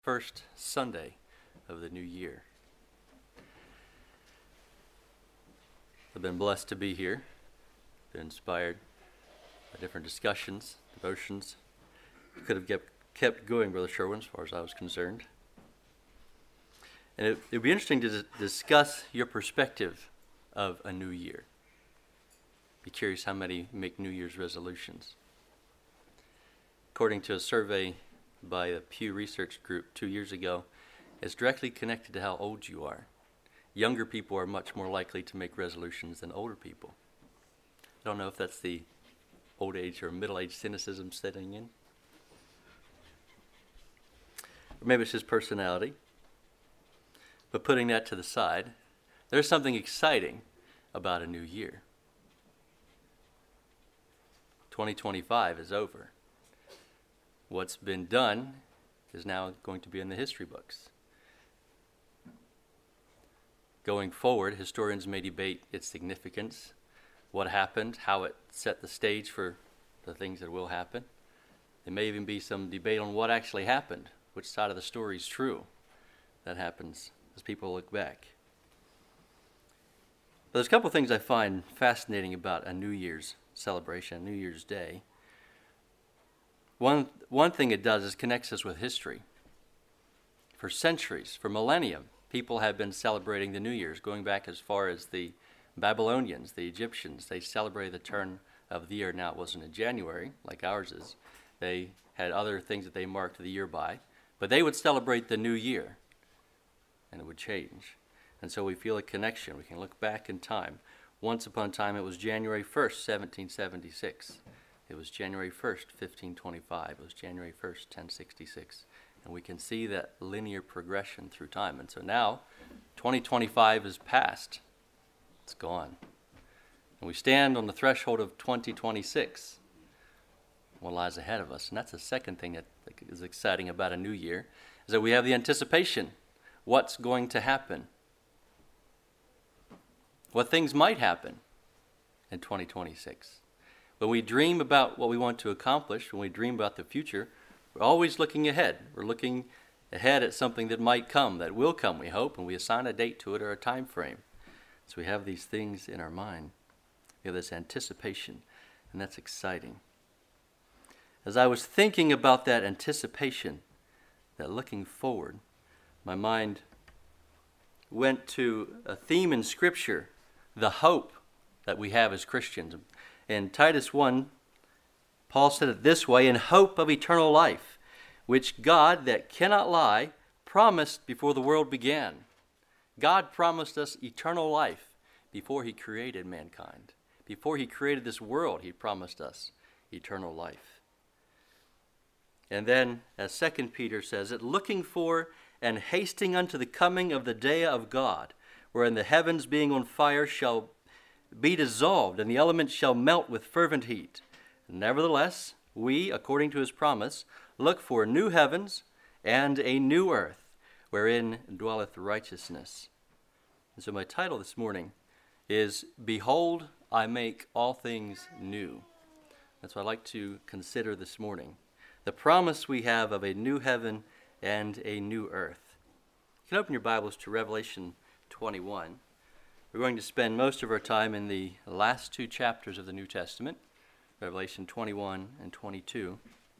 First Sunday of the new year. I've been blessed to be here, been inspired by different discussions, devotions. Could have kept going, Brother Sherwin, as far as I was concerned. And it would be interesting to discuss your perspective of a new year. Be curious how many make New Year's resolutions. According to a survey by a Pew Research Group 2 years ago, it's directly connected to how old you are. Younger people are much more likely to make resolutions than older people. I don't know if that's the old age or middle age cynicism setting in. Or maybe it's his personality. But putting that to the side, there's something exciting about a new year. 2025 is over. What's been done is now going to be in the history books. Going forward, historians may debate its significance, what happened, how it set the stage for the things that will happen. There may even be some debate on what actually happened, which side of the story is true. That happens as people look back. But there's a couple of things I find fascinating about a New Year's celebration, New Year's Day. One thing it does is connects us with history. For centuries, for millennia, people have been celebrating the New Year's, going back as far as the Babylonians, the Egyptians. They celebrated the turn of the year. Now, it wasn't in January, like ours is. They had other things that they marked the year by. But they would celebrate the new year, and it would change. And so we feel a connection. We can look back in time. Once upon a time, it was January 1st, 1776. It was January 1st, 1525. It was January 1st, 1066. And we can see that linear progression through time. And so now, 2025 is past. It's gone. And we stand on the threshold of 2026. What lies ahead of us? And that's the second thing that is exciting about a new year, is that we have the anticipation. What's going to happen? What things might happen in 2026? When we dream about what we want to accomplish, when we dream about the future, we're always looking ahead. We're looking ahead at something that might come, that will come, we hope, and we assign a date to it or a time frame. So we have these things in our mind. We have this anticipation, and that's exciting. As I was thinking about that anticipation, that looking forward, my mind went to a theme in Scripture, the hope that we have as Christians. In Titus 1, Paul said it this way, in hope of eternal life, which God, that cannot lie, promised before the world began. God promised us eternal life before he created mankind. Before he created this world, he promised us eternal life. And then, as 2 Peter says it, looking for and hasting unto the coming of the day of God, wherein the heavens being on fire shall be dissolved, and the elements shall melt with fervent heat. Nevertheless, we, according to his promise, look for new heavens and a new earth, wherein dwelleth righteousness. And so my title this morning is, Behold, I make all things new. That's what I'd like to consider this morning. The promise we have of a new heaven and a new earth. You can open your Bibles to Revelation 21. We're going to spend most of our time in the last two chapters of the New Testament, Revelation 21 and 22.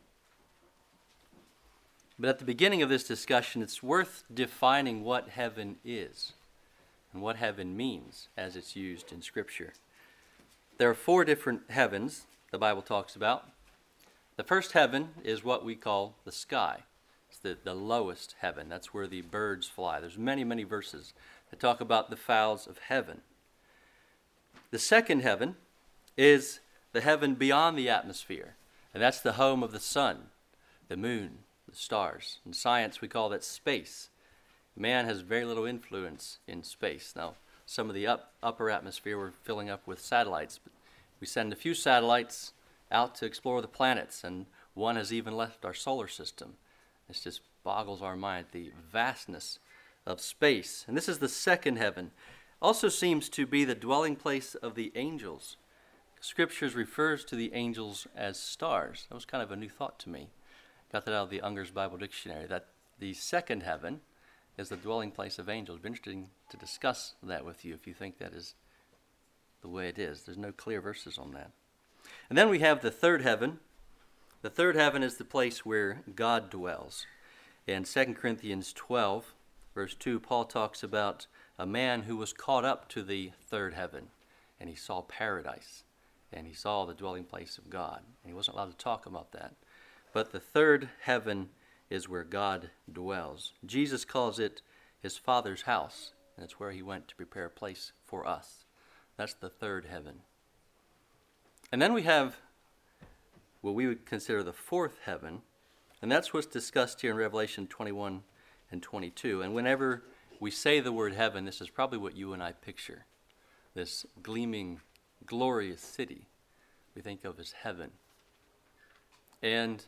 But at the beginning of this discussion, it's worth defining what heaven is and what heaven means as it's used in Scripture. There are four different heavens the Bible talks about. The first heaven is what we call the sky. It's the lowest heaven. That's where the birds fly. There's many, many verses that talk about the fowls of heaven. The second heaven is the heaven beyond the atmosphere, and that's the home of the sun, the moon, the stars. In science, we call that space. Man has very little influence in space. Now, some of the upper atmosphere we're filling up with satellites, but we send a few satellites out to explore the planets, and one has even left our solar system. It just boggles our mind, the vastness of space. And this is the second heaven. Also seems to be the dwelling place of the angels. Scriptures refers to the angels as stars. That was kind of a new thought to me. Got that out of the Unger's Bible Dictionary, that the second heaven is the dwelling place of angels. It'd be interesting to discuss that with you if you think that is the way it is. There's no clear verses on that. And then we have the third heaven. The third heaven is the place where God dwells. In 2 Corinthians 12, verse 2, Paul talks about a man who was caught up to the third heaven, and he saw paradise, and he saw the dwelling place of God. And he wasn't allowed to talk about that. But the third heaven is where God dwells. Jesus calls it his Father's house, and it's where he went to prepare a place for us. That's the third heaven. And then we have what we would consider the fourth heaven, and that's what's discussed here in Revelation 21 and 22. And whenever we say the word heaven, this is probably what you and I picture. This gleaming, glorious city we think of as heaven. And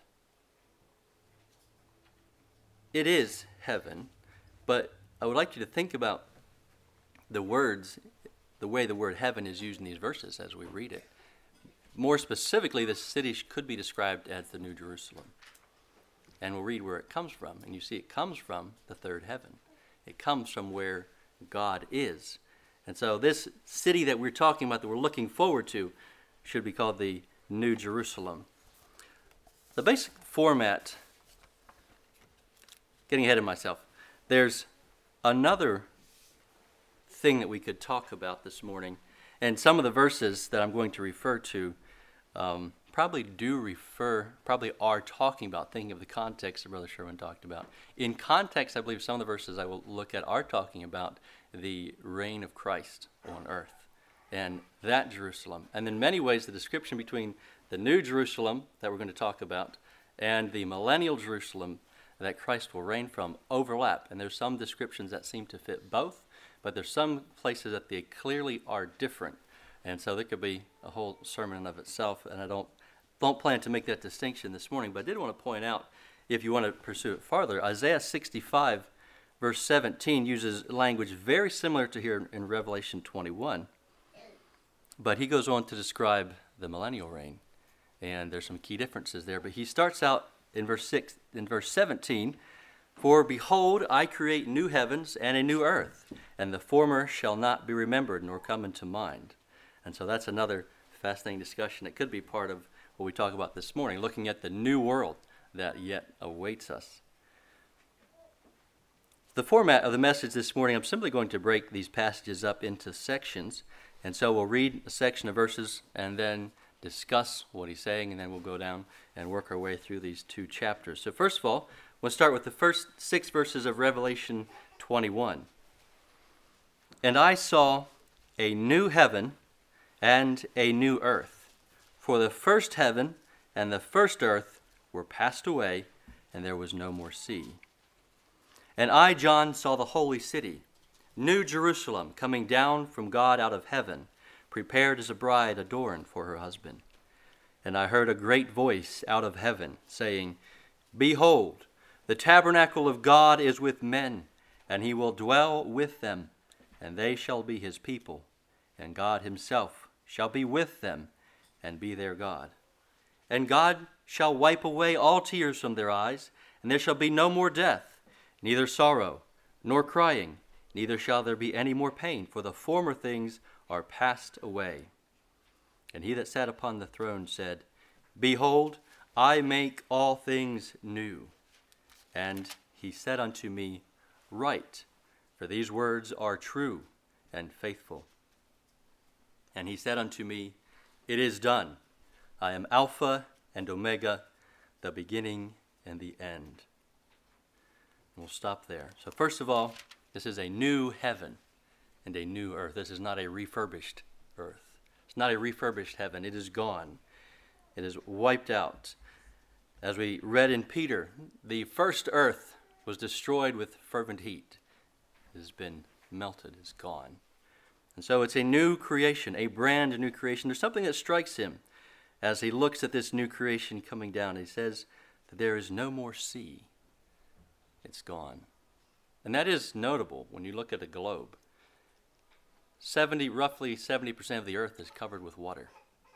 it is heaven, but I would like you to think about the words, the way the word heaven is used in these verses as we read it. More specifically, the city could be described as the New Jerusalem. And we'll read where it comes from. And you see it comes from the third heaven. It comes from where God is. And so this city that we're talking about, that we're looking forward to, should be called the New Jerusalem. The basic format, getting ahead of myself, there's another thing that we could talk about this morning. And some of the verses that I'm going to refer to probably are talking about, thinking of the context that Brother Sherwin talked about. In context, I believe some of the verses I will look at are talking about the reign of Christ on earth and that Jerusalem. And in many ways, the description between the New Jerusalem that we're going to talk about and the millennial Jerusalem that Christ will reign from overlap. And there's some descriptions that seem to fit both, but there's some places that they clearly are different. And so there could be a whole sermon in of itself, and I don't plan to make that distinction this morning, but I did want to point out, if you want to pursue it farther, Isaiah 65, verse 17, uses language very similar to here in Revelation 21, but he goes on to describe the millennial reign, and there's some key differences there. But he starts out in verse 17, "For behold, I create new heavens and a new earth, and the former shall not be remembered nor come into mind." And so that's another fascinating discussion. It could be part of what we talk about this morning, looking at the new world that yet awaits us. The format of the message this morning, I'm simply going to break these passages up into sections. And so we'll read a section of verses and then discuss what he's saying, and then we'll go down and work our way through these two chapters. So first of all, we'll start with the first 6 verses of Revelation 21. "And I saw a new heaven and a new earth, for the first heaven and the first earth were passed away, and there was no more sea. And I, John, saw the holy city, New Jerusalem, coming down from God out of heaven, prepared as a bride adorned for her husband. And I heard a great voice out of heaven, saying, Behold, the tabernacle of God is with men, and he will dwell with them, and they shall be his people, and God himself shall be with them, and be their God. And God shall wipe away all tears from their eyes, and there shall be no more death, neither sorrow, nor crying, neither shall there be any more pain, for the former things are passed away. And he that sat upon the throne said, Behold, I make all things new. And he said unto me, Write, for these words are true and faithful. And he said unto me, It is done. I am Alpha and Omega, the beginning and the end. We'll stop there. So first of all, this is a new heaven and a new earth. This is not a refurbished earth. It's not a refurbished heaven. It is gone. It is wiped out. As we read in Peter, the first earth was destroyed with fervent heat. It has been melted. It's gone. And so it's a new creation, a brand new creation. There's something that strikes him as he looks at this new creation coming down. He says that there is no more sea. It's gone. And that is notable when you look at a globe. Roughly 70% of the earth is covered with water.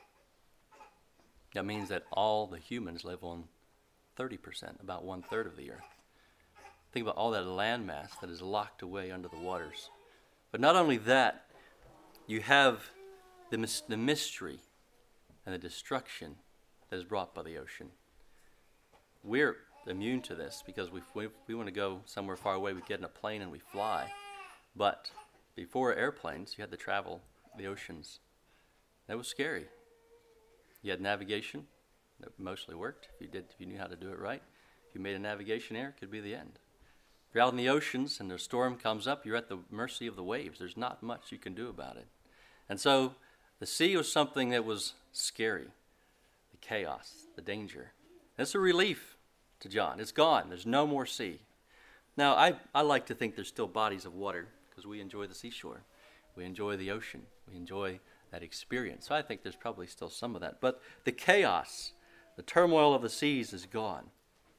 That means that all the humans live on 30%, about 1/3 of the earth. Think about all that landmass that is locked away under the waters. But not only that, you have the mystery and the destruction that is brought by the ocean. We're immune to this because we want to go somewhere far away, we get in a plane and we fly. But before airplanes, you had to travel the oceans. That was scary. You had navigation. That mostly worked if you knew how to do it right. If you made a navigation error, it could be the end. If you're out in the oceans and a storm comes up, you're at the mercy of the waves. There's not much you can do about it. And so the sea was something that was scary. The chaos, the danger. It's a relief to John. It's gone. There's no more sea. Now, I like to think there's still bodies of water because we enjoy the seashore. We enjoy the ocean. We enjoy that experience. So I think there's probably still some of that. But the chaos, the turmoil of the seas is gone.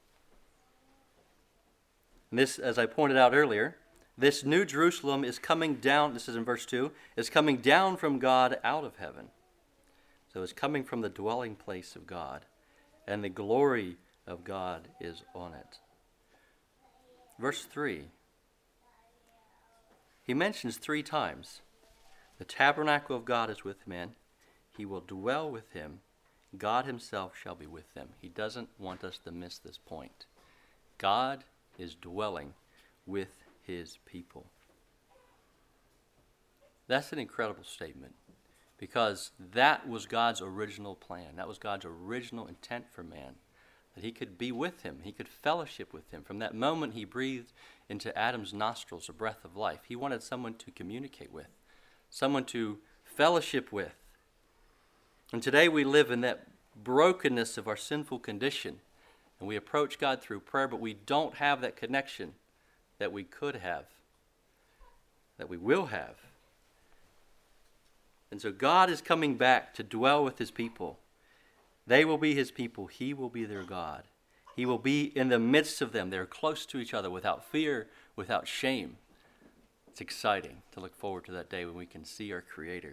And this, as I pointed out earlier, this new Jerusalem is coming down, this is in verse 2, is coming down from God out of heaven. So it's coming from the dwelling place of God, and the glory of God is on it. Verse 3, he mentions 3 times, the tabernacle of God is with men, he will dwell with him, God himself shall be with them. He doesn't want us to miss this point. God is dwelling with his people. That's an incredible statement because that was God's original plan. That was God's original intent for man, that he could be with him. He could fellowship with him. From that moment he breathed into Adam's nostrils a breath of life. He wanted someone to communicate with, someone to fellowship with. And today we live in that brokenness of our sinful condition. And we approach God through prayer, but we don't have that connection that we could have, that we will have. And so God is coming back to dwell with his people. They will be his people. He will be their God. He will be in the midst of them. They're close to each other without fear, without shame. It's exciting to look forward to that day when we can see our Creator.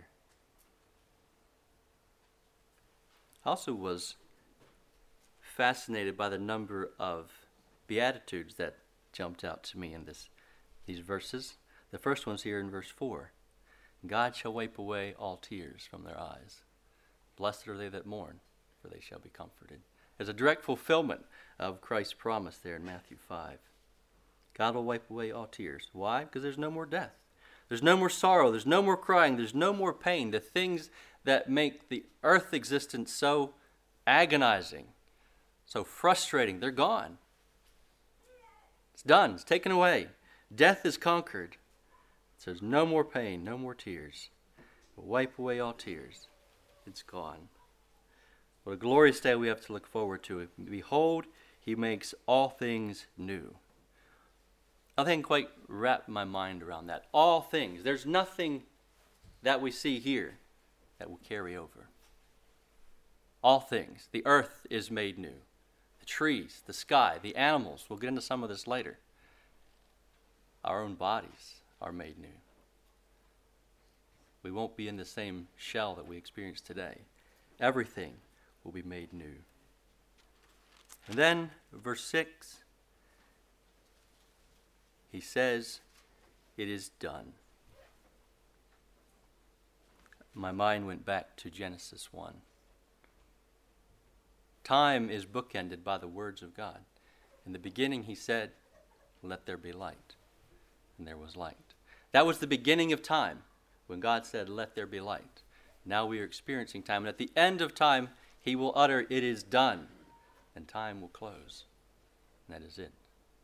I also was fascinated by the number of beatitudes that jumped out to me in these verses. The first one's here in verse 4. God shall wipe away all tears from their eyes. Blessed are they that mourn, for they shall be comforted. There's a direct fulfillment of Christ's promise there in Matthew 5. God will wipe away all tears. Why? Because there's no more death. There's no more sorrow. There's no more crying. There's no more pain. The things that make the earth existence so agonizing, so frustrating, they're gone. It's done. It's taken away. Death is conquered. So there's no more pain, no more tears. We'll wipe away all tears. It's gone. What a glorious day we have to look forward to. Behold, he makes all things new. I can't quite wrap my mind around that. All things. There's nothing that we see here that will carry over. All things. The earth is made new. The trees, the sky, the animals. We'll get into some of this later. Our own bodies are made new. We won't be in the same shell that we experience today. Everything will be made new. And then, verse 6, he says, it is done. My mind went back to Genesis 1. Time is bookended by the words of God. In the beginning he said, let there be light. And there was light. That was the beginning of time, when God said, let there be light. Now we are experiencing time. And at the end of time, he will utter, it is done. And time will close. And that is it.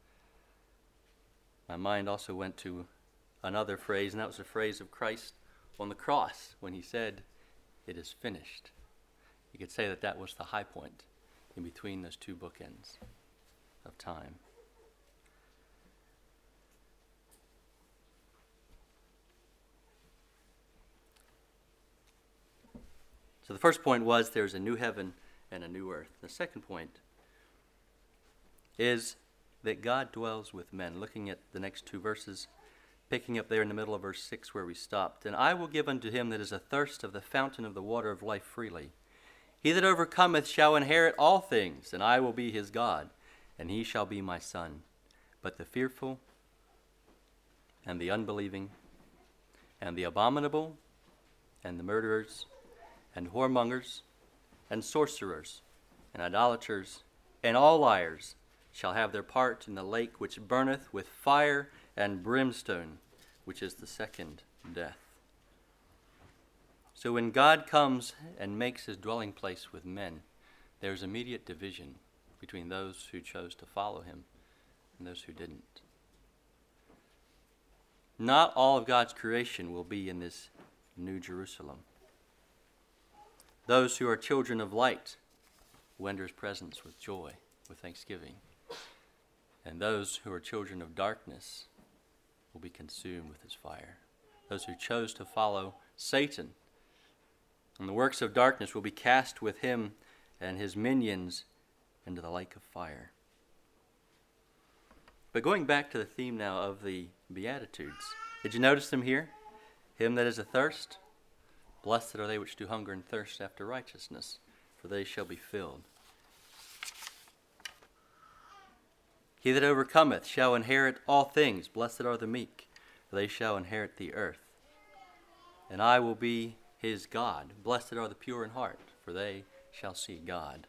My mind also went to another phrase, and that was the phrase of Christ on the cross, when he said, it is finished. You could say that that was the high point in between those two bookends of time. So the first point was there's a new heaven and a new earth. The second point is that God dwells with men. Looking at the next two verses, picking up there in the middle of verse 6 where we stopped. And I will give unto him that is athirst of the fountain of the water of life freely. He that overcometh shall inherit all things, and I will be his God, and he shall be my son. but the fearful, and the unbelieving, and the abominable, and the murderers, and whoremongers, and sorcerers, and idolaters, and all liars shall have their part in the lake which burneth with fire and brimstone, which is the second death. So when God comes and makes his dwelling place with men, there's immediate division between those who chose to follow him and those who didn't. Not all of God's creation will be in this New Jerusalem. Those who are children of light will enter his presence with joy, with thanksgiving. And those who are children of darkness will be consumed with his fire. Those who chose to follow Satan and the works of darkness will be cast with him and his minions into the lake of fire. But going back to the theme now of the Beatitudes, did you notice them here? Him that is athirst, blessed are they which do hunger and thirst after righteousness, for they shall be filled. He that overcometh shall inherit all things. Blessed are the meek, for they shall inherit the earth. And I will be his God. Blessed are the pure in heart, for they shall see God.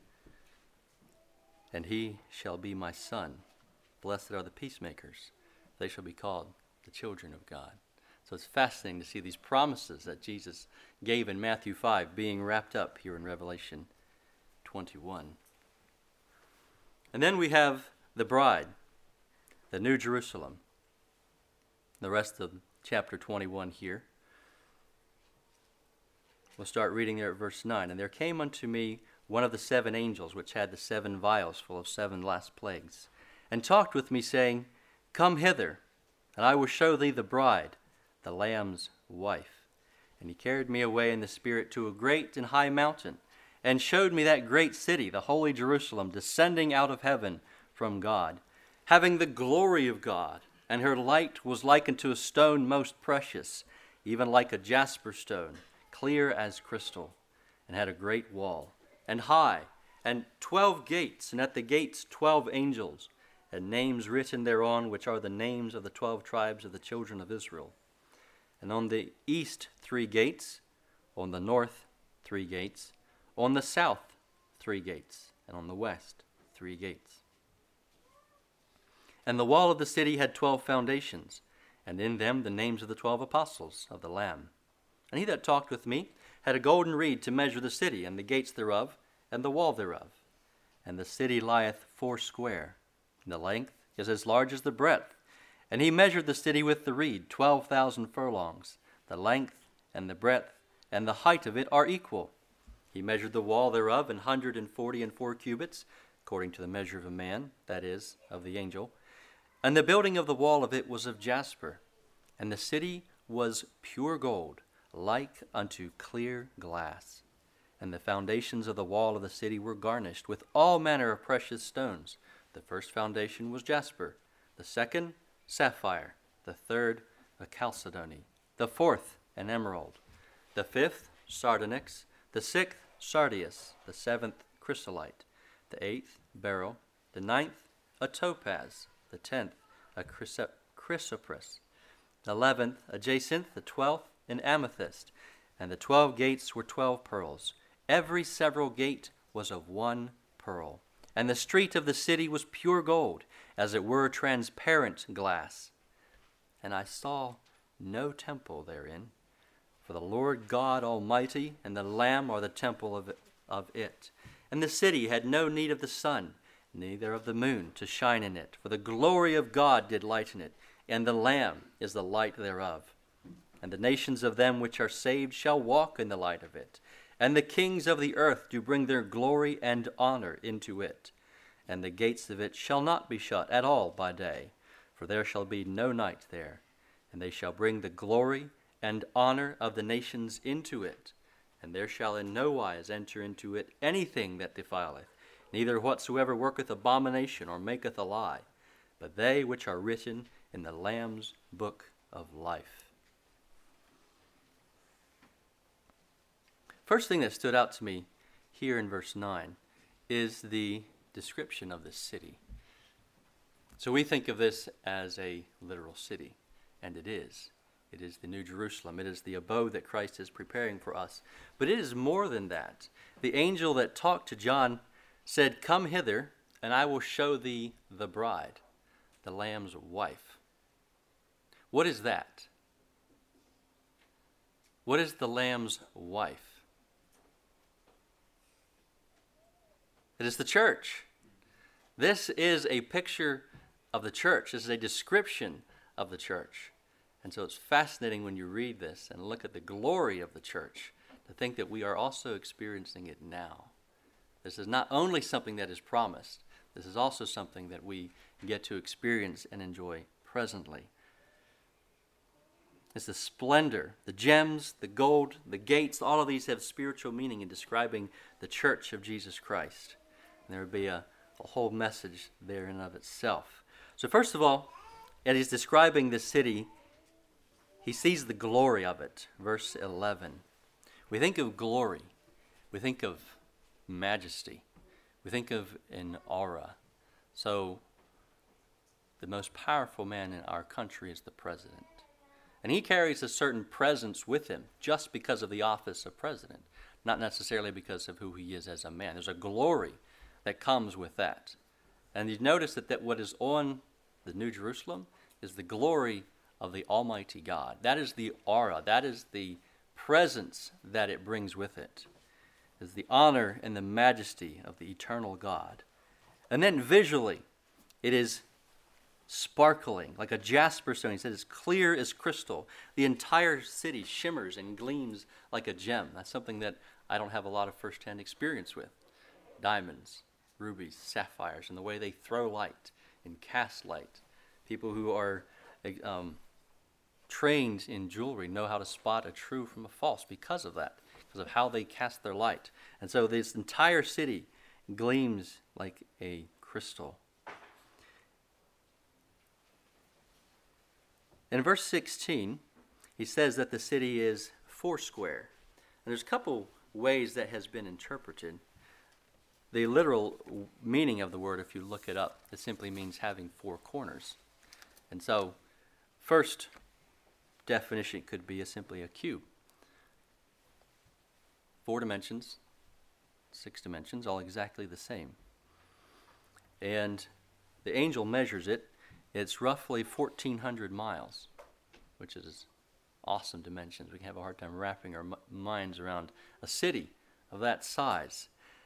And he shall be my son. Blessed are the peacemakers, they shall be called the children of God. So it's fascinating to see these promises that Jesus gave in Matthew 5 being wrapped up here in Revelation 21. And then we have the bride, the New Jerusalem. The rest of chapter 21 here. We'll start reading there at verse 9. And there came unto me one of the 7 angels, which had the 7 vials full of 7 last plagues, and talked with me, saying, Come hither, and I will show thee the bride, the Lamb's wife. And he carried me away in the Spirit to a great and high mountain, and showed me that great city, the holy Jerusalem, descending out of heaven from God, having the glory of God, and her light was like unto a stone most precious, even like a jasper stone, clear as crystal, and had a great wall, and high, and 12 gates, and at the gates 12 angels, and names written thereon, which are the names of the 12 tribes of the children of Israel. And on the east 3 gates, on the north 3 gates, on the south 3 gates, and on the west 3 gates. And the wall of the city had 12 foundations, and in them the names of the 12 apostles of the Lamb. And he that talked with me had a golden reed to measure the city, and the gates thereof, and the wall thereof. And the city lieth foursquare, and the length is as large as the breadth. And he measured the city with the reed, 12,000 furlongs. The length and the breadth and the height of it are equal. He measured the wall thereof 144 cubits, according to the measure of a man, that is, of the angel. And the building of the wall of it was of jasper, and the city was pure gold, like unto clear glass. And the foundations of the wall of the city were garnished with all manner of precious stones. The first foundation was jasper, the second sapphire, the third a chalcedony, the fourth an emerald, the fifth sardonyx, the sixth sardius, the seventh chrysolite, the eighth beryl, the ninth a topaz, the 10th a chrysoprase, the 11th a jacinth, the 12th an amethyst, and the 12 gates were 12 pearls. Every several gate was of 1 pearl. And the street of the city was pure gold, as it were transparent glass. And I saw no temple therein, for the Lord God Almighty and the Lamb are the temple of it. And the city had no need of the sun, neither of the moon to shine in it, for the glory of God did lighten it, and the Lamb is the light thereof. And the nations of them which are saved shall walk in the light of it. And the kings of the earth do bring their glory and honor into it. And the gates of it shall not be shut at all by day, for there shall be no night there. And they shall bring the glory and honor of the nations into it. And there shall in no wise enter into it anything that defileth, neither whatsoever worketh abomination or maketh a lie, but they which are written in the Lamb's book of life. First thing that stood out to me here in verse 9 is the description of the city. So we think of this as a literal city, and it is. It is the New Jerusalem. It is the abode that Christ is preparing for us. But it is more than that. The angel that talked to John said, "Come hither, and I will show thee the bride, the Lamb's wife." What is that? What is the Lamb's wife? It is the church. This is a picture of the church. This is a description of the church. And so it's fascinating when you read this and look at the glory of the church to think that we are also experiencing it now. This is not only something that is promised, this is also something that we get to experience and enjoy presently. It's the splendor, the gems, the gold, the gates, all of these have spiritual meaning in describing the church of Jesus Christ. And there would be a whole message there in and of itself. So first of all, as he's describing the city, he sees the glory of it. Verse 11. We think of glory. We think of majesty. We think of an aura. So the most powerful man in our country is the president. And he carries a certain presence with him just because of the office of president, not necessarily because of who he is as a man. There's a glory that comes with that. And you notice that what is on the New Jerusalem is the glory of the Almighty God. That is the aura. That is the presence that it brings with it. It is the honor and the majesty of the eternal God. And then visually, it is sparkling like a jasper stone. He said it's clear as crystal. The entire city shimmers and gleams like a gem. That's something that I don't have a lot of firsthand experience with. Diamonds, rubies, sapphires, and the way they throw light and cast light. People who are trained in jewelry know how to spot a true from a false because of that, because of how they cast their light. And so this entire city gleams like a crystal. In verse 16, he says that the city is foursquare. And there's a couple ways that has been interpreted. The literal meaning of the word, if you look it up, it simply means having four corners. And so, first definition could be simply a cube. 4 dimensions, 6 dimensions, all exactly the same. And the angel measures it. It's roughly 1,400 miles, which is awesome dimensions. We can have a hard time wrapping our minds around a city of that size.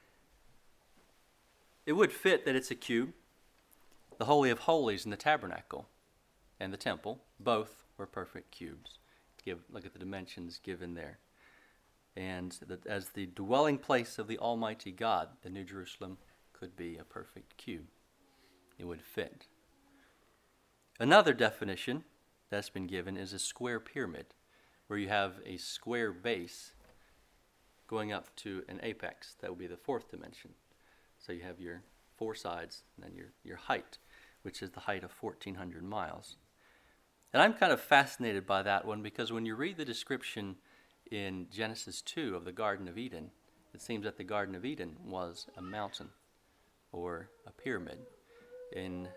It would fit that it's a cube. The Holy of Holies and the tabernacle and the temple, both were perfect cubes. Look at the dimensions given there. And that as the dwelling place of the Almighty God, the New Jerusalem could be a perfect cube. It would fit. Another definition that's been given is a square pyramid, where you have a square base going up to an apex. That would be the 4th dimension. So you have your 4 sides and then your height, which is the height of 1,400 miles. And I'm kind of fascinated by that one because when you read the description in Genesis 2 of the Garden of Eden, it seems that the Garden of Eden was a mountain or a pyramid. In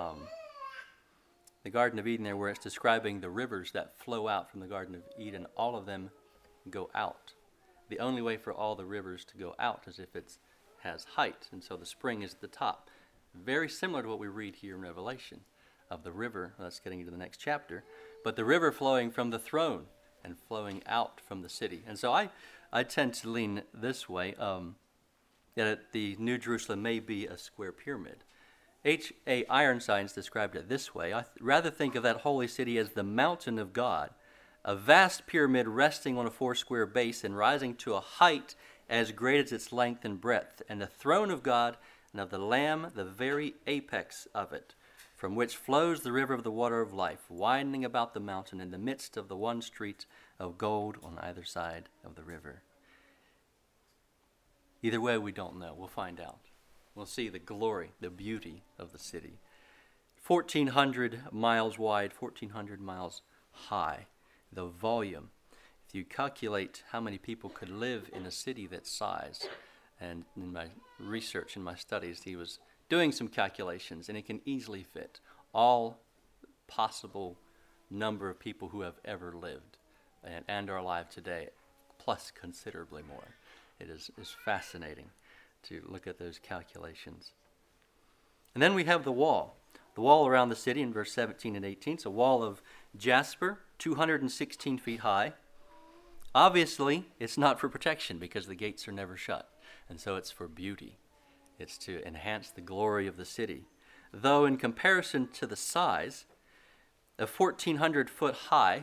the Garden of Eden there, where it's describing the rivers that flow out from the Garden of Eden, all of them go out. The only way for all the rivers to go out is if it has height, and so the spring is at the top. Very similar to what we read here in Revelation of the river, that's getting into the next chapter, but the river flowing from the throne and flowing out from the city. And so I tend to lean this way, that the New Jerusalem may be a square pyramid. H.A. Ironsides described it this way: I rather think of that holy city as the mountain of God, a vast pyramid resting on a 4-square base and rising to a height as great as its length and breadth, and the throne of God and of the Lamb the very apex of it, from which flows the river of the water of life, widening about the mountain in the midst of the one street of gold on either side of the river. Either way, we don't know. We'll find out. We'll see the glory, the beauty of the city. 1,400 miles wide, 1,400 miles high. The volume. If you calculate how many people could live in a city that size, and in my research and my studies, he was doing some calculations, and it can easily fit all possible number of people who have ever lived and are alive today, plus considerably more. It is fascinating to look at those calculations. And then we have the wall. The wall around the city in verse 17 and 18. It's a wall of jasper, 216 feet high. Obviously, it's not for protection because the gates are never shut. And so it's for beauty. It's to enhance the glory of the city. Though in comparison to the size, a 1,400-foot high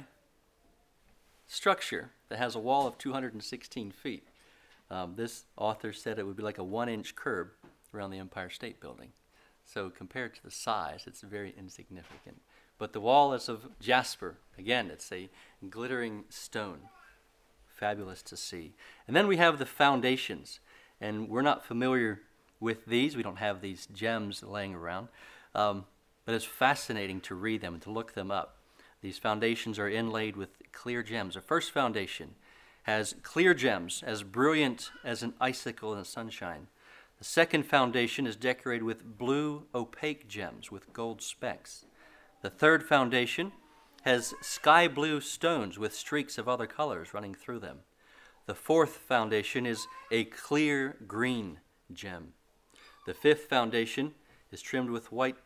structure that has a wall of 216 feet, this author said it would be like a 1-inch curb around the Empire State Building. So compared to the size, it's very insignificant. But the wall is of jasper. Again, it's a glittering stone. Fabulous to see. And then we have the foundations. And we're not familiar with these. We don't have these gems laying around. But it's fascinating to read them and to look them up. These foundations are inlaid with clear gems. The first foundation has clear gems as brilliant as an icicle in the sunshine. The second foundation is decorated with blue opaque gems with gold specks. The third foundation has sky blue stones with streaks of other colors running through them. The fourth foundation is a clear green gem. The fifth foundation is trimmed with white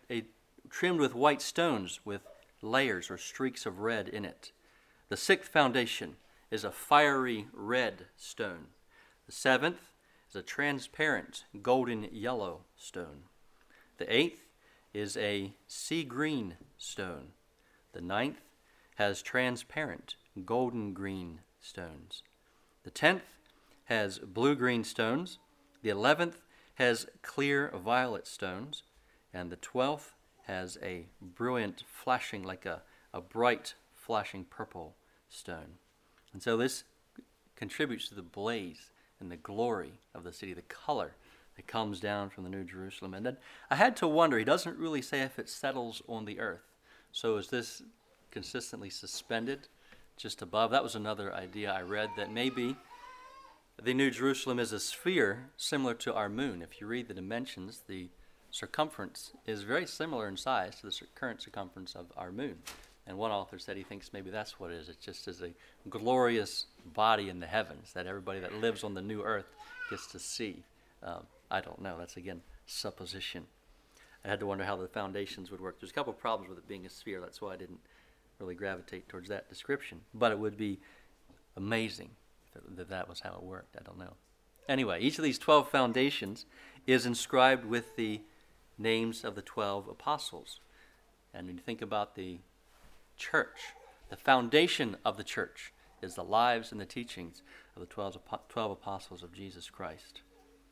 stones with layers or streaks of red in it. The sixth foundation is a fiery red stone. The seventh is a transparent golden yellow stone. The eighth is a sea green stone. The ninth has transparent golden green stones. The 10th has blue-green stones. The 11th has clear violet stones. And the 12th has a brilliant flashing, like a bright flashing purple stone. And so this contributes to the blaze and the glory of the city, the color that comes down from the New Jerusalem. And then I had to wonder, he doesn't really say if it settles on the earth. So is this consistently suspended just above? That was another idea I read, that maybe the New Jerusalem is a sphere similar to our moon. If you read the dimensions, the circumference is very similar in size to the current circumference of our moon. And one author said he thinks maybe that's what it is. It just is a glorious body in the heavens that everybody that lives on the new earth gets to see. I don't know. That's, again, supposition. I had to wonder how the foundations would work. There's a couple of problems with it being a sphere. That's why I didn't really gravitate towards that description. But it would be amazing if that was how it worked. I don't know. Anyway, each of these 12 foundations is inscribed with the names of the 12 apostles. And when you think about the church, the foundation of the church is the lives and the teachings of the 12 apostles of Jesus Christ.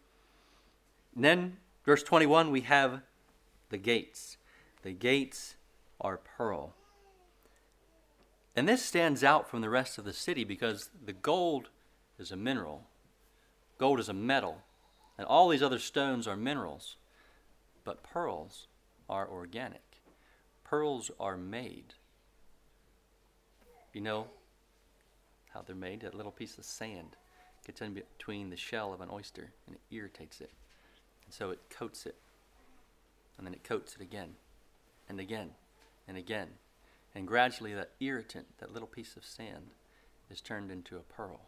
And then, verse 21, we have the gates. The gates are pearl. And this stands out from the rest of the city because the gold is a mineral. Gold is a metal. And all these other stones are minerals. But pearls are organic. Pearls are made. You know how they're made? That little piece of sand gets in between the shell of an oyster and it irritates it. And so it coats it. And then it coats it again and again and again. And gradually that irritant, that little piece of sand, is turned into a pearl.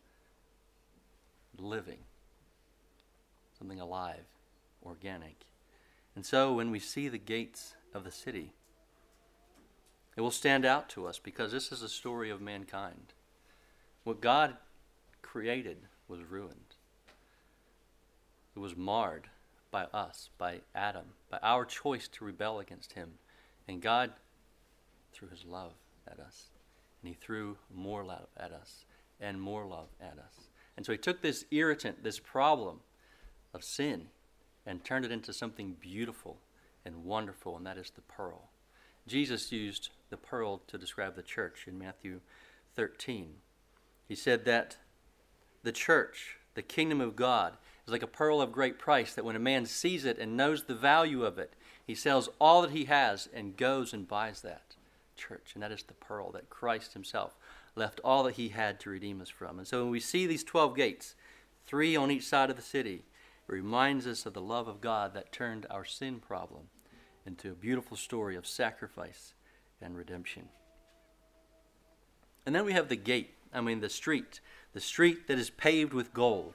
Living. Something alive, organic. And so when we see the gates of the city, it will stand out to us because this is a story of mankind. What God created was ruined. It was marred by us, by Adam, by our choice to rebel against him. And God threw his love at us. And he threw more love at us and more love at us. And so he took this irritant, this problem of sin, and turned it into something beautiful and wonderful, and that is the pearl. Jesus used the pearl to describe the church in Matthew 13. He said that the church, the kingdom of God, is like a pearl of great price, that when a man sees it and knows the value of it, he sells all that he has and goes and buys that church. And that is the pearl that Christ himself left all that he had to redeem us from. And so when we see these 12 gates, 3 on each side of the city, it reminds us of the love of God that turned our sin problem into a beautiful story of sacrifice and redemption. And then we have the street that is paved with gold.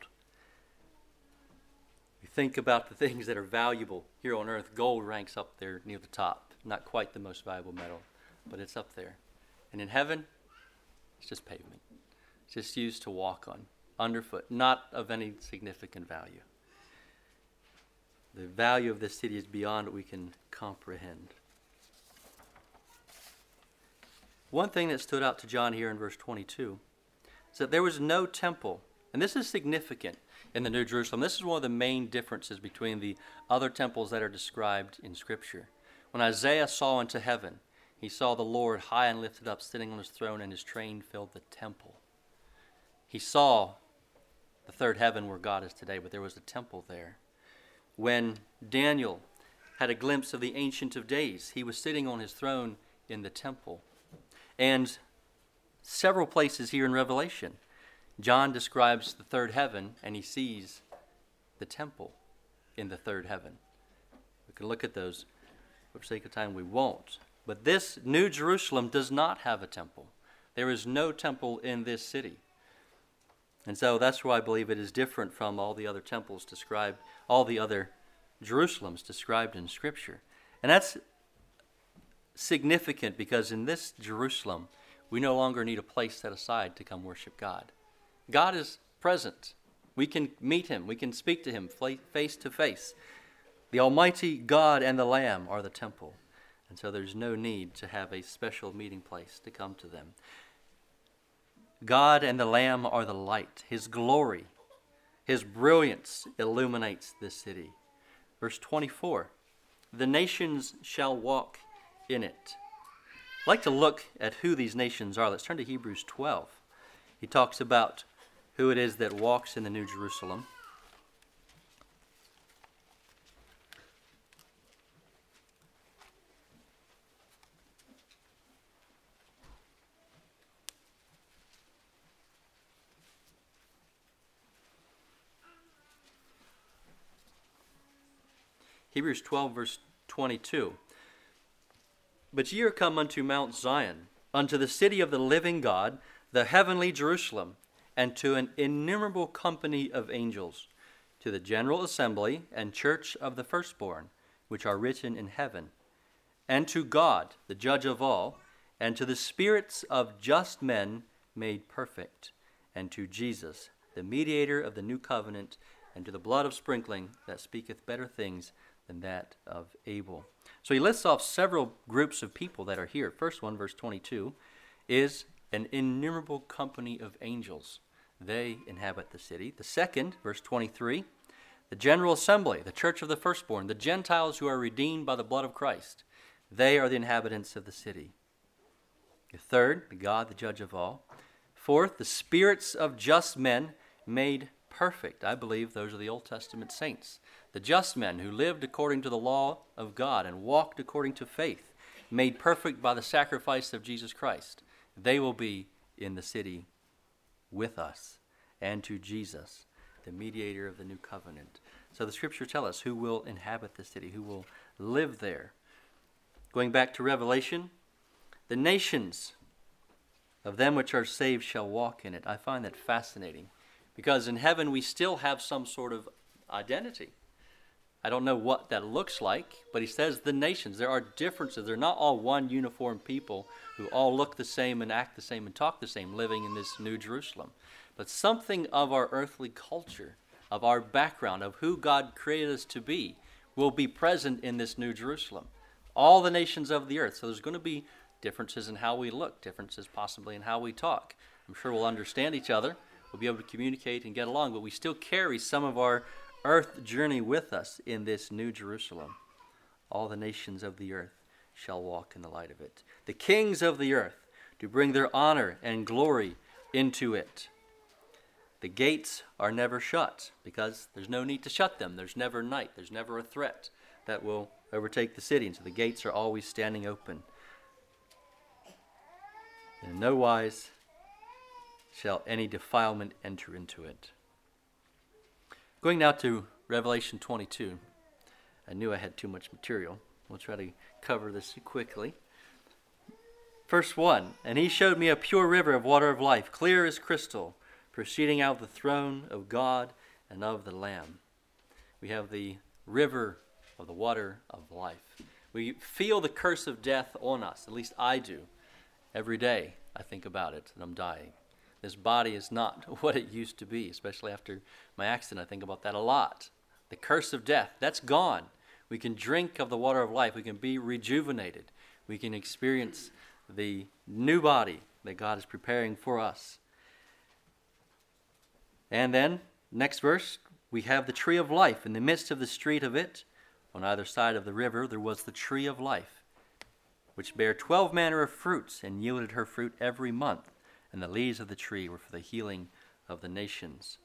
You think about the things that are valuable here on earth, gold ranks up there near the top. Not quite the most valuable metal, but it's up there. And in heaven, it's just pavement. It's just used to walk on, underfoot, not of any significant value. The value of this city is beyond what we can comprehend. One thing that stood out to John here in verse 22 is that there was no temple. And this is significant in the New Jerusalem. This is one of the main differences between the other temples that are described in Scripture. When Isaiah saw into heaven, he saw the Lord high and lifted up, sitting on his throne, and his train filled the temple. He saw the third heaven where God is today, but there was a temple there. When Daniel had a glimpse of the Ancient of Days, he was sitting on his throne in the temple. And several places here in Revelation, John describes the third heaven, and he sees the temple in the third heaven. We can look at those. For sake of time, we won't. But this New Jerusalem does not have a temple. There is no temple in this city. And so that's why I believe it is different from all the other temples described, all the other Jerusalems described in Scripture. And that's significant because in this Jerusalem, we no longer need a place set aside to come worship God. God is present. We can meet him. We can speak to him face to face. The Almighty God and the Lamb are the temple. And so there's no need to have a special meeting place to come to them. God and the Lamb are the light. His glory, his brilliance illuminates this city. Verse 24, the nations shall walk in it. I'd like to look at who these nations are. Let's turn to Hebrews 12. He talks about who it is that walks in the New Jerusalem. Hebrews 12, verse 22. But ye are come unto Mount Zion, unto the city of the living God, the heavenly Jerusalem, and to an innumerable company of angels, to the general assembly and church of the firstborn, which are written in heaven, and to God, the judge of all, and to the spirits of just men made perfect, and to Jesus, the mediator of the new covenant, and to the blood of sprinkling that speaketh better things than that of Abel. So he lists off several groups of people that are here. First one, verse 22, is an innumerable company of angels. They inhabit the city. The second, verse 23, the general assembly, the church of the firstborn, the Gentiles who are redeemed by the blood of Christ. They are the inhabitants of the city. The third, God, the judge of all. Fourth, the spirits of just men made perfect. I believe those are the Old Testament saints. The just men who lived according to the law of God and walked according to faith, made perfect by the sacrifice of Jesus Christ. They will be in the city with us, and to Jesus, the mediator of the new covenant. So the Scripture tells us who will inhabit the city, who will live there. Going back to Revelation, the nations of them which are saved shall walk in it. I find that fascinating, because in heaven we still have some sort of identity. I don't know what that looks like, but he says the nations. There are differences. They're not all one uniform people who all look the same and act the same and talk the same, living in this New Jerusalem. But something of our earthly culture, of our background, of who God created us to be, will be present in this New Jerusalem. All the nations of the earth. So there's going to be differences in how we look, differences possibly in how we talk. I'm sure we'll understand each other. We'll be able to communicate and get along, but we still carry some of our earth journey with us in this New Jerusalem. All the nations of the earth shall walk in the light of it. The kings of the earth to bring their honor and glory into it. The gates are never shut because there's no need to shut them. There's never night. There's never a threat that will overtake the city. And so the gates are always standing open. In no wise shall any defilement enter into it. Going now to Revelation 22. I knew I had too much material. We'll try to cover this quickly. Verse 1, and he showed me a pure river of water of life, clear as crystal, proceeding out of the throne of God and of the Lamb. We have the river of the water of life. We feel the curse of death on us, at least I do. Every day I think about it and I'm dying. This body is not what it used to be, especially after my accident. I think about that a lot. The curse of death, that's gone. We can drink of the water of life. We can be rejuvenated. We can experience the new body that God is preparing for us. And then, next verse, we have the tree of life. In the midst of the street of it, on either side of the river, there was the tree of life, which bare 12 manner of fruits, and yielded her fruit every month. And the leaves of the tree were for the healing of the nations.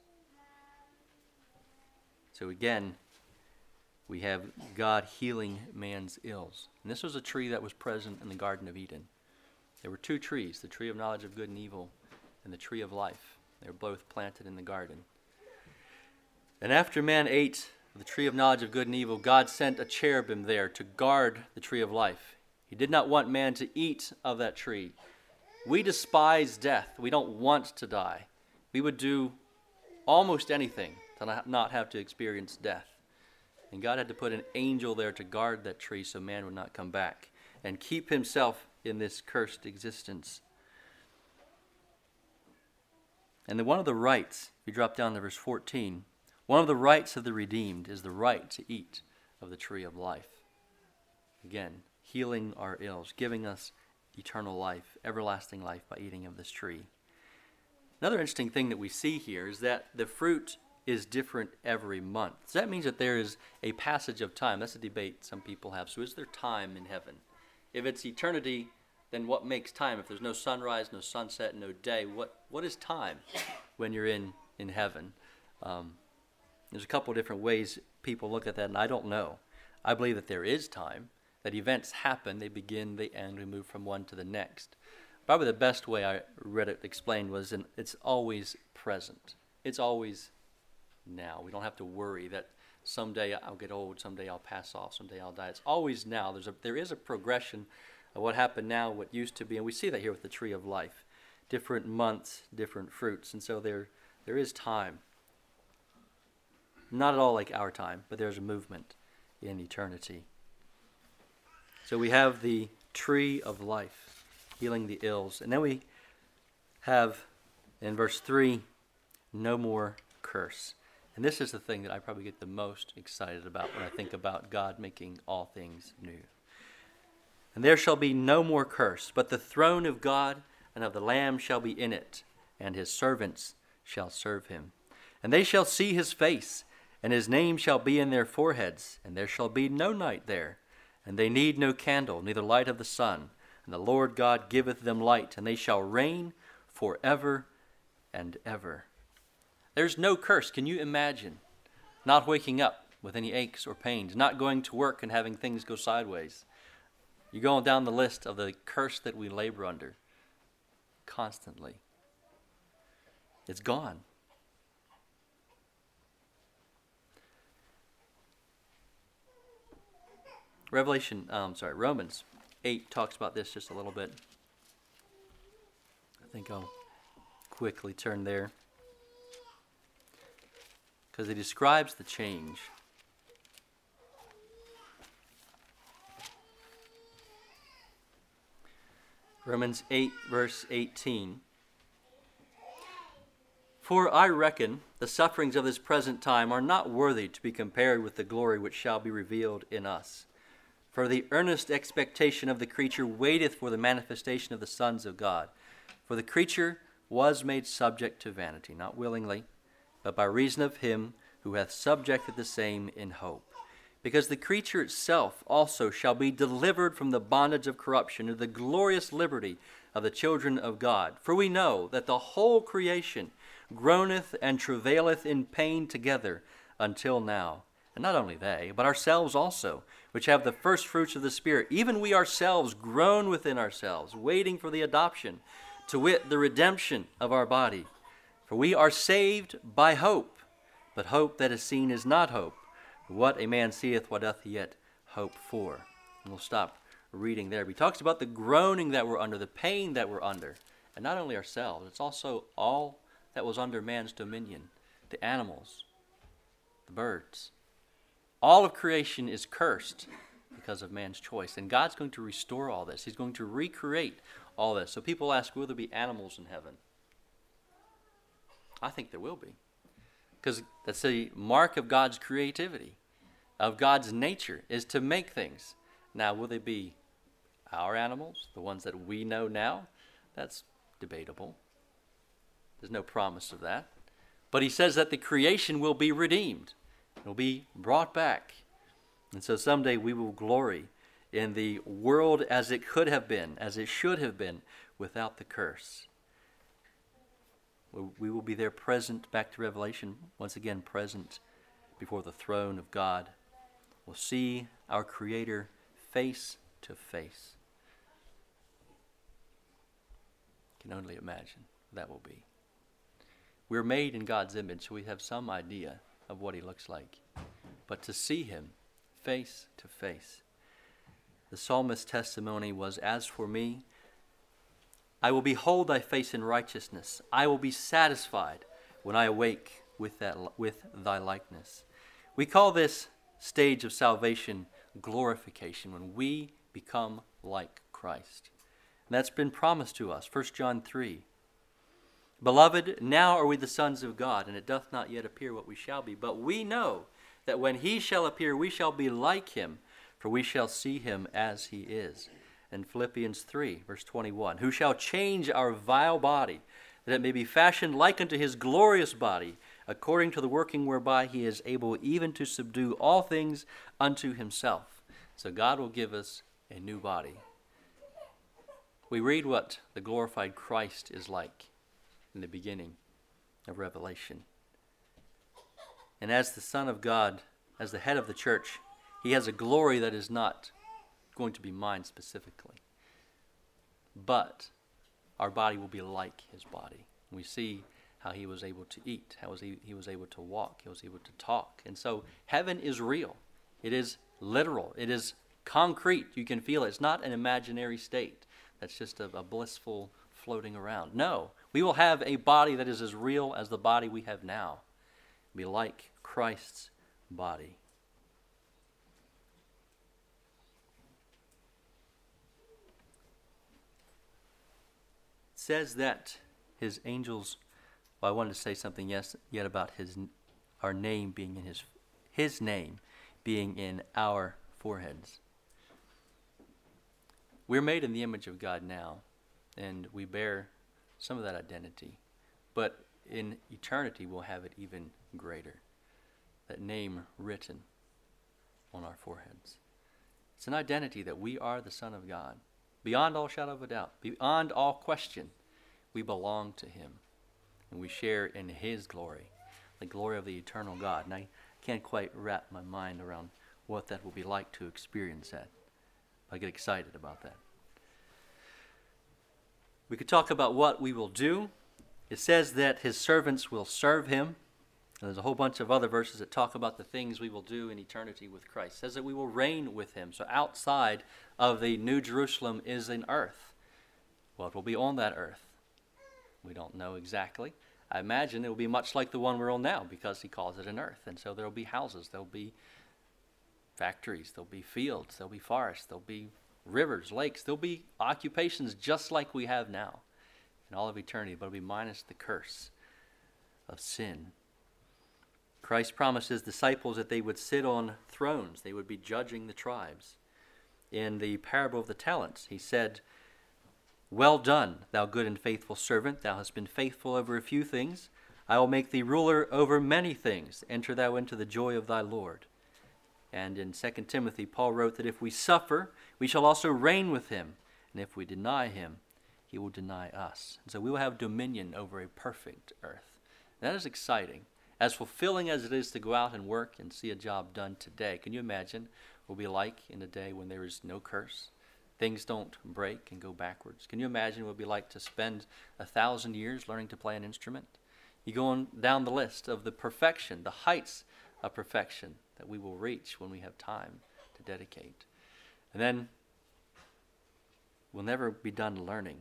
So again, we have God healing man's ills. And this was a tree that was present in the Garden of Eden. There were two trees, the tree of knowledge of good and evil and the tree of life. They were both planted in the garden. And after man ate the tree of knowledge of good and evil, God sent a cherubim there to guard the tree of life. He did not want man to eat of that tree. We despise death. We don't want to die. We would do almost anything to not have to experience death. And God had to put an angel there to guard that tree so man would not come back and keep himself in this cursed existence. And then one of the rights, if you drop down to verse 14, one of the rights of the redeemed is the right to eat of the tree of life. Again, healing our ills, giving us eternal life, everlasting life by eating of this tree. Another interesting thing that we see here is that the fruit is different every month. So that means that there is a passage of time. That's a debate some people have. So is there time in heaven? If it's eternity, then what makes time? If there's no sunrise, no sunset, no day, what is time when you're in heaven? There's a couple of different ways people look at that, and I don't know. I believe that there is time, that events happen, they begin, they end, we move from one to the next. Probably the best way I read it explained was it's always present. It's always now. We don't have to worry that someday I'll get old, someday I'll pass off, someday I'll die. It's always now. There is a progression of what happened now, what used to be, and we see that here with the tree of life. Different months, different fruits, and so there is time. Not at all like our time, but there's a movement in eternity. So we have the tree of life, healing the ills. And then we have, in verse 3, no more curse. And this is the thing that I probably get the most excited about when I think about God making all things new. And there shall be no more curse, but the throne of God and of the Lamb shall be in it, and his servants shall serve him. And they shall see his face, and his name shall be in their foreheads, and there shall be no night there. And they need no candle, neither light of the sun. And the Lord God giveth them light, and they shall reign forever and ever. There's no curse. Can you imagine not waking up with any aches or pains, not going to work and having things go sideways? You're going down the list of the curse that we labor under constantly. It's gone. Romans 8 talks about this just a little bit. I think I'll quickly turn there, because it describes the change. Romans 8, verse 18. For I reckon the sufferings of this present time are not worthy to be compared with the glory which shall be revealed in us. For the earnest expectation of the creature waiteth for the manifestation of the sons of God. For the creature was made subject to vanity, not willingly, but by reason of him who hath subjected the same in hope. Because the creature itself also shall be delivered from the bondage of corruption to the glorious liberty of the children of God. For we know that the whole creation groaneth and travaileth in pain together until now. And not only they, but ourselves also, which have the first fruits of the Spirit, even we ourselves groan within ourselves, waiting for the adoption, to wit, the redemption of our body. For we are saved by hope, but hope that is seen is not hope. For what a man seeth, what doth he yet hope for? And we'll stop reading there. But he talks about the groaning that we're under, the pain that we're under. And not only ourselves, it's also all that was under man's dominion. The animals, the birds. All of creation is cursed because of man's choice. And God's going to restore all this. He's going to recreate all this. So people ask, will there be animals in heaven? I think there will be. Because that's the mark of God's creativity, of God's nature, is to make things. Now, will they be our animals, the ones that we know now? That's debatable. There's no promise of that. But he says that the creation will be redeemed. It will be brought back. And so someday we will glory in the world as it could have been, as it should have been, without the curse. We will be there present, back to Revelation, once again present before the throne of God. We'll see our Creator face to face. Can only imagine that will be. We're made in God's image, so we have some idea of what he looks like. But to see him face to face. The psalmist's testimony was, as for me, I will behold thy face in righteousness. I will be satisfied when I awake with thy likeness. We call this stage of salvation glorification, when we become like Christ. And that's been promised to us. 1 John 3. Beloved, now are we the sons of God, and it doth not yet appear what we shall be. But we know that when he shall appear, we shall be like him, for we shall see him as he is. And Philippians 3, verse 21, who shall change our vile body, that it may be fashioned like unto his glorious body, according to the working whereby he is able even to subdue all things unto himself. So God will give us a new body. We read what the glorified Christ is like in the beginning of Revelation. And as the Son of God, as the head of the church, he has a glory that is not going to be mine specifically. But our body will be like his body. We see how he was able to eat, how he was able to walk, he was able to talk. And so heaven is real. It is literal. It is concrete. You can feel it. It's not an imaginary state that's just a blissful floating around. No, we will have a body that is as real as the body we have now. Be like Christ's body. It says that his angels, well, I wanted to say something yet about our name being in his name being in our foreheads. We're made in the image of God now, and we bear some of that identity. But in eternity, we'll have it even greater. That name written on our foreheads. It's an identity that we are the Son of God. Beyond all shadow of a doubt, beyond all question, we belong to him. And we share in his glory, the glory of the eternal God. And I can't quite wrap my mind around what that will be like to experience that. I get excited about that. We could talk about what we will do. It says that his servants will serve him. And there's a whole bunch of other verses that talk about the things we will do in eternity with Christ. It says that we will reign with him. So outside of the New Jerusalem is an earth. What will be on that earth? We don't know exactly. I imagine it will be much like the one we're on now, because he calls it an earth. And so there will be houses, there will be factories, there will be fields, there will be forests, there will be rivers, lakes. There will be occupations just like we have now in all of eternity, but it will be minus the curse of sin. Christ promised his disciples that they would sit on thrones. They would be judging the tribes. In the parable of the talents, he said, well done, thou good and faithful servant. Thou hast been faithful over a few things. I will make thee ruler over many things. Enter thou into the joy of thy Lord. And in 2 Timothy, Paul wrote that if we suffer, we shall also reign with him. And if we deny him, he will deny us. And so we will have dominion over a perfect earth. That is exciting. As fulfilling as it is to go out and work and see a job done today, can you imagine what it will be like in a day when there is no curse? Things don't break and go backwards. Can you imagine what it would be like to spend 1,000 years learning to play an instrument? You go on down the list of the perfection, the heights of perfection that we will reach when we have time to dedicate. And then we'll never be done learning.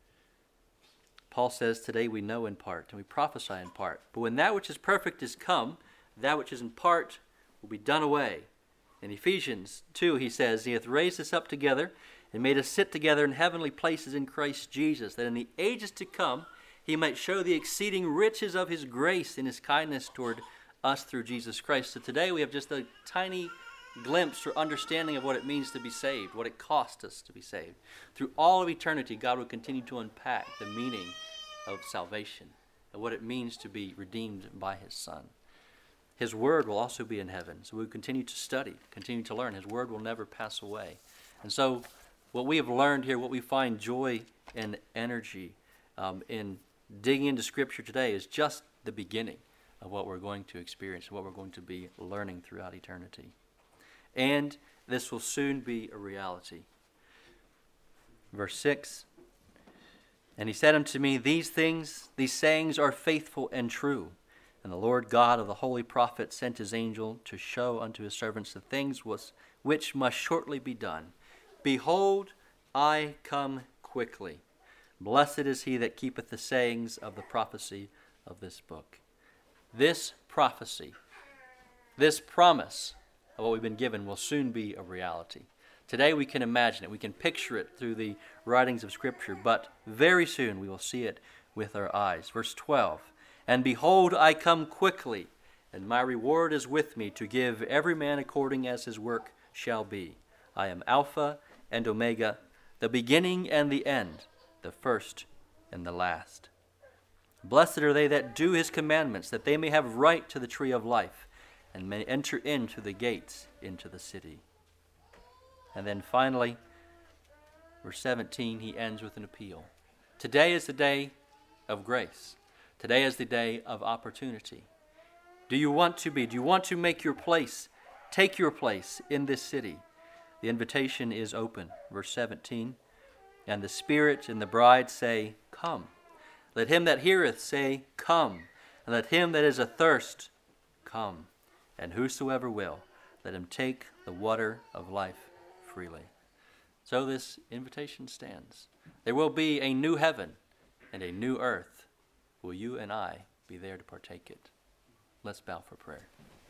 Paul says, today we know in part, and we prophesy in part. But when that which is perfect is come, that which is in part will be done away. In Ephesians 2, he says, he hath raised us up together and made us sit together in heavenly places in Christ Jesus, that in the ages to come he might show the exceeding riches of his grace in his kindness toward us through Jesus Christ. So today we have just a tiny glimpse or understanding of what it means to be saved, what it cost us to be saved. Through all of eternity, God will continue to unpack the meaning of salvation and what it means to be redeemed by his Son. His word will also be in heaven, so we'll continue to study, continue to learn. His word will never pass away. And so what we have learned here, what we find joy and energy in digging into Scripture today is just the beginning of what we're going to experience and what we're going to be learning throughout eternity. And this will soon be a reality. Verse 6, and he said unto me, these sayings are faithful and true. And the Lord God of the holy prophets sent his angel to show unto his servants the things which must shortly be done. Behold, I come quickly. Blessed is he that keepeth the sayings of the prophecy of this book. This prophecy, this promise of what we've been given will soon be a reality. Today we can imagine it, we can picture it through the writings of Scripture, but very soon we will see it with our eyes. Verse 12, and behold, I come quickly, and my reward is with me to give every man according as his work shall be. I am Alpha and Omega, the beginning and the end, the first and the last. Blessed are they that do his commandments, that they may have right to the tree of life, and may enter into the gates into the city. And then finally, verse 17, he ends with an appeal. Today is the day of grace. Today is the day of opportunity. Do you want to make your place, take your place in this city? The invitation is open. Verse 17, and the Spirit and the bride say, come. Let him that heareth say, come. And let him that is athirst come. And whosoever will, let him take the water of life freely. So this invitation stands. There will be a new heaven and a new earth. Will you and I be there to partake it? Let's bow for prayer.